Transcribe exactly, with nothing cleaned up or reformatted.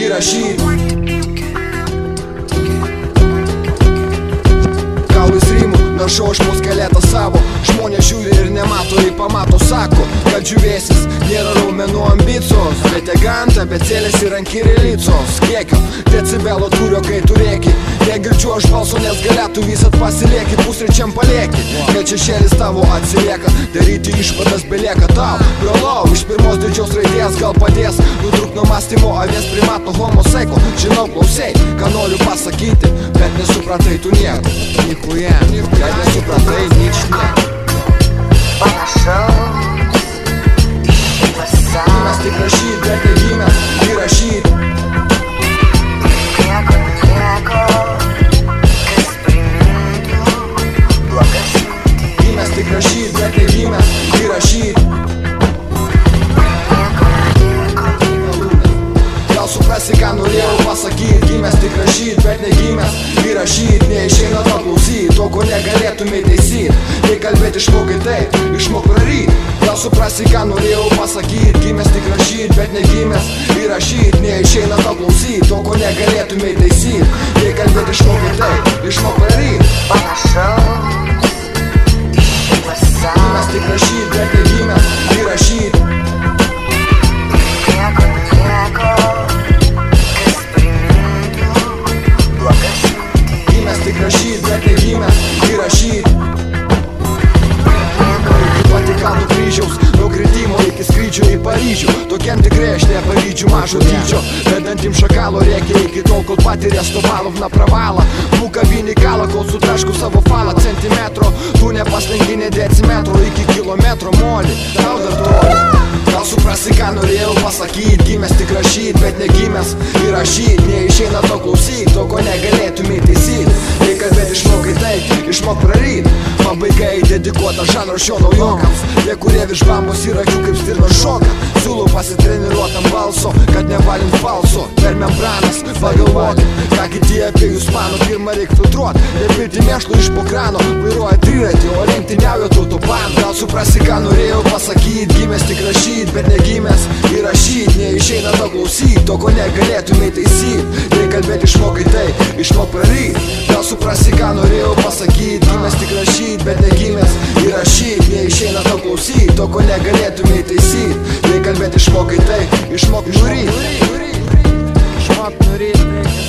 įrašyt. Kaulais rymų, naršau aš po skeletą savo. Žmonės žiūri ir nemato, jei pamato sako, kad žiūrėsis, nėra raumenų ambicijos. Bet eganta, bet cėlės ir ant kirilicos. Kiekio, decibelo tūrio, kai tu rėki. Negirdžiu aš balso, nes galėtų visat pasilieki, pusryčiam palieki. Kad šešėlis tavo atsilieka, daryti išvadas belieka tau. Brolau, iš pirmos didžios raidės gal padės nutrūk nuo mąstymo avies primato homoseiko. Žinau, klausei, ką noriu pasakyti, bet nesupratai tu nieko. Nikuja, kad nesupratai ničnieko. Panašaus į pasaulį. Gimęs tik rašyt, bet ne gimęs įrašyt. Nieko, nieko, kas primintų blogas mintis. Gimęs tik rašyt, bet ne gimęs įrašyt. Gal suprasi, ką norėjau pasakyt. Gimęs tik rašyt, bet ne gimęs įrašyt. Neišeina to klausyt, to ko negalėtumei taisyt. Jei kalbėt išmokai taip, išmok praryt. Gal suprasi, ką norėjau pasakyt. Gimęs tik rašyt, bet ne gimęs įrašyt. Neišeina to klausyt, to ko negalėtumei taisyt. Jei kalbėt išmokai taip, išmok praryt. Panašaus į pasaulį. Gimęs tik rašyt, bet ne gimęs įrašyt. Nieko, nieko, kas primintų blogas mintis. Gimęs tik rašyt, bet ne gimęs įrašyt. Vatikano kryžiaus, nuo kritimo iki skrydžio į Paryžių. Tokiam tikrai aš nepavydžiu mažo dydžio, vedantim šakalo reikia iki tol, kol patiria Stovalovna pravalą. Mūkavinį kalą, kol sutrašku savo falą. Centimetro, tu nepaslenki ne decimetro, iki kilometro moli, tau dar toli. Gal suprasi, ką norėjau pasakyt. Gimęs tik rašyt, bet ne gimęs įrašyt. Neišeina to klausyt, to ko negalėtumei taisyt. Jei kalbėt išmokai taip, išmok praryt. Pabaigai dedikuota žanro šio naujokams. Tie, kurie virš bambos įrakių kaip stirno šoka. Siūlau pasitreniruotam balso, kad nevalint falso. Per membranas pagalvoti, ką kiti apie jūs mano. Pirmą reik filtruot, nepilti mėšlų iš po krano. Vairuoja triratį, o lenktyniauja autobanu. Gal suprasi, ką norėjau pasakyt. Gimęs tik rašyt, bet ne gimęs įrašyt. Neišeina to klausyt, to ko negalėtumei taisyt. Jei kalbėt išmokai tai, išmok praryt. Gal suprasi, ką norėjau pasakyt. Gimęs tik rašyt, bet ne gimęs įrašyt. Neišeina to klausyt, to ko negalėtumei taisyt. Jei kalbėt išmokai tai, išmok nuryt. Išmok nuryt.